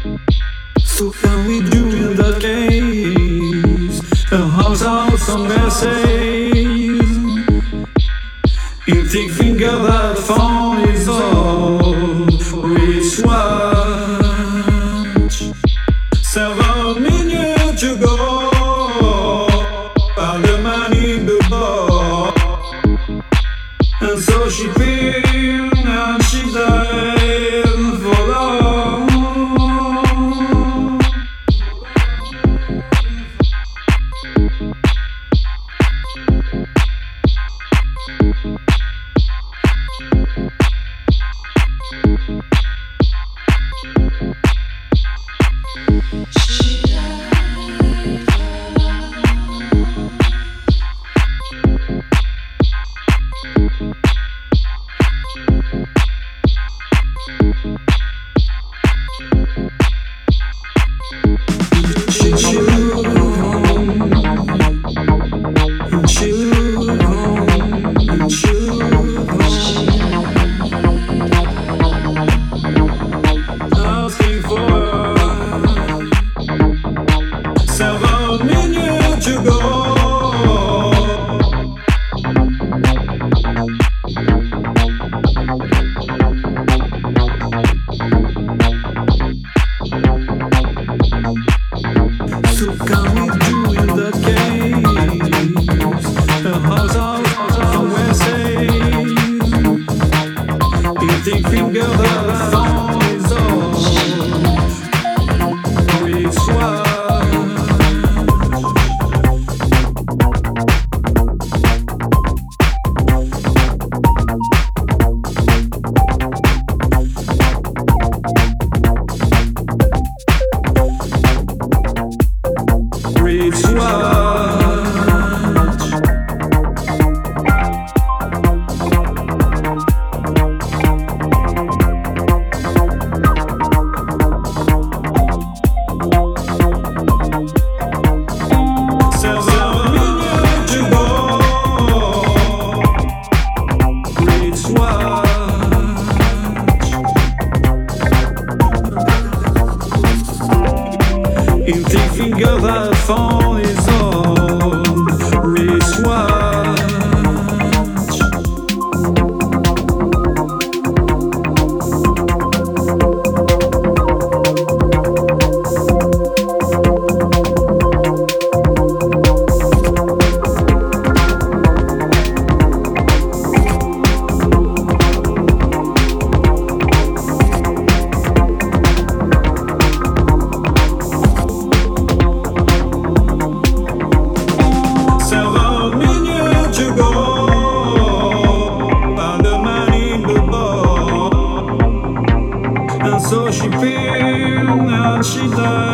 So can we do in that case? A house out some essays. If they finger that phone is all which watch 7 minutes ago, all the man in the bar. And so she feel and she died for long. Asking for 7 minutes ago. So can we do in that case? A house out somewhere safe. If they finger that phone is all which one? Which one? If they finger that phone is on wristwatch. So she feel and she died.